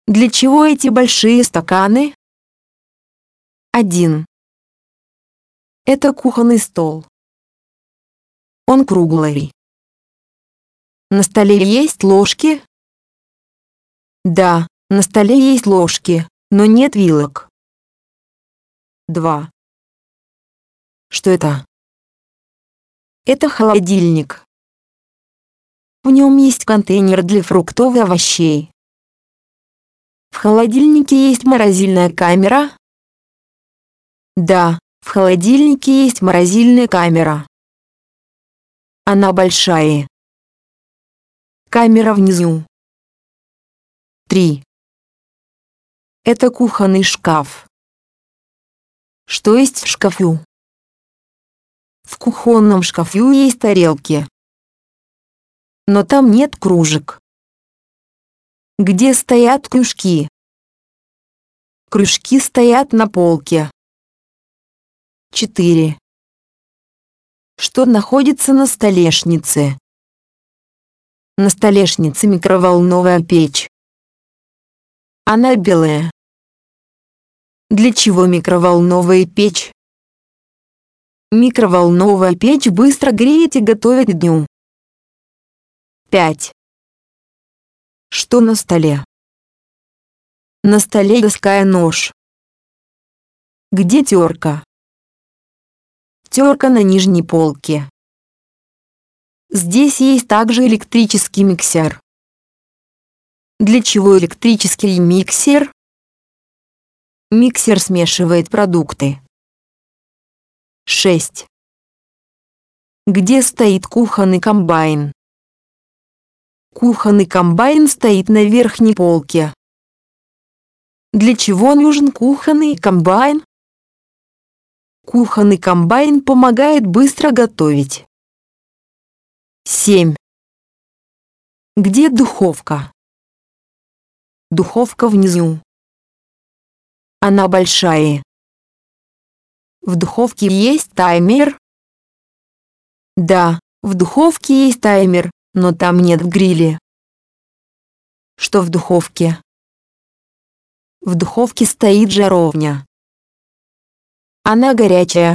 Для чего эти большие стаканы? 1. Это кухонный стол. Он круглый. На столе есть ложки? Да, на столе есть ложки, но нет вилок. 2. Что это? Это холодильник. В нем есть контейнер для фруктов и овощей. В холодильнике есть морозильная камера? Да, в холодильнике есть морозильная камера. Она большая. Камера внизу. 3. Это кухонный шкаф. Что есть в шкафу? В кухонном шкафу есть тарелки. Но там нет кружек. Где стоят кружки? Кружки стоят на полке. 4. Что находится на столешнице? На столешнице микроволновая печь. Она белая. Для чего микроволновая печь? Микроволновая печь быстро греет и готовит к дню. 5. Что на столе? На столе доска и нож. Где терка? Терка на нижней полке. Здесь есть также электрический миксер. Для чего электрический миксер? Миксер смешивает продукты. 6. Где стоит кухонный комбайн? Кухонный комбайн стоит на верхней полке. Для чего нужен кухонный комбайн? Кухонный комбайн помогает быстро готовить. 7. Где духовка? Духовка внизу. Она большая. В духовке есть таймер? Да, в духовке есть таймер, но там нет гриля. Что в духовке? В духовке стоит жаровня. Она горячая.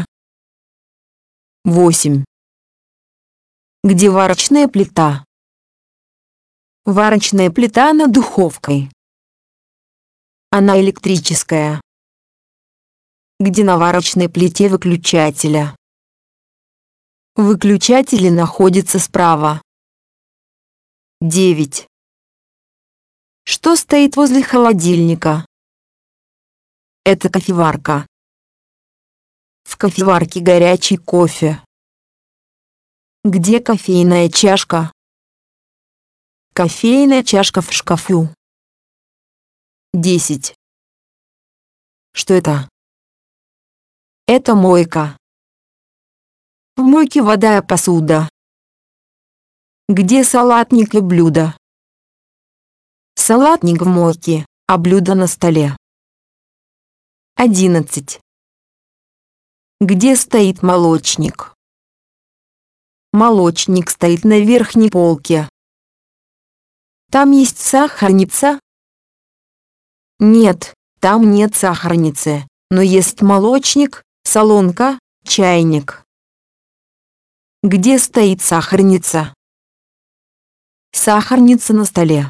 8. Где варочная плита? Варочная плита над духовкой. Она электрическая. Где на варочной плите выключателя? Выключатели находятся справа. 9. Что стоит возле холодильника? Это кофеварка. В кофеварке горячий кофе. Где кофейная чашка? Кофейная чашка в шкафу. 10. Что это? Это мойка. В мойке вода и посуда. Где салатник и блюдо? Салатник в мойке, а блюдо на столе. 11. Где стоит молочник? Молочник стоит на верхней полке. Там есть сахарница? Нет, там нет сахарницы, но есть молочник, солонка, чайник. Где стоит сахарница? Сахарница на столе.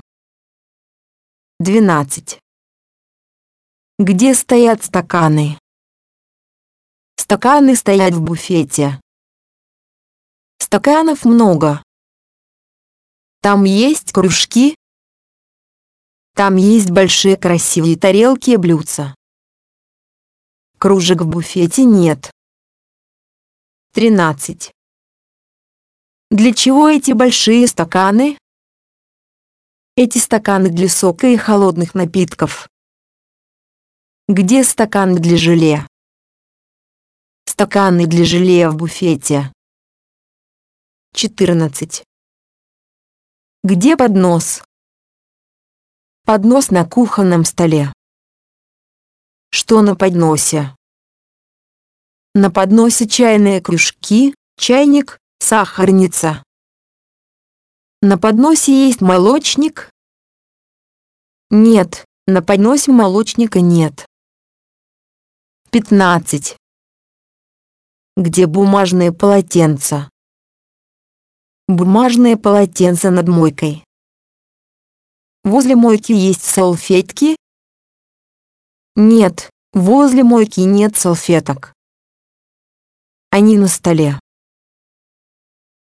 12. Где стоят стаканы? Стаканы стоят в буфете. Стаканов много. Там есть кружки. Там есть большие красивые тарелки и блюдца. Кружек в буфете нет. 13. Для чего эти большие стаканы? Эти стаканы для сока и холодных напитков. Где стаканы для желе? Стаканы для желе в буфете. 14. Где поднос? Поднос на кухонном столе. Что на подносе? На подносе чайные кружки, чайник, сахарница. На подносе есть молочник? Нет, На подносе молочника нет. 15. Где бумажные полотенца? Бумажные полотенца над мойкой. Возле мойки есть салфетки? Нет, возле мойки нет салфеток. Они на столе.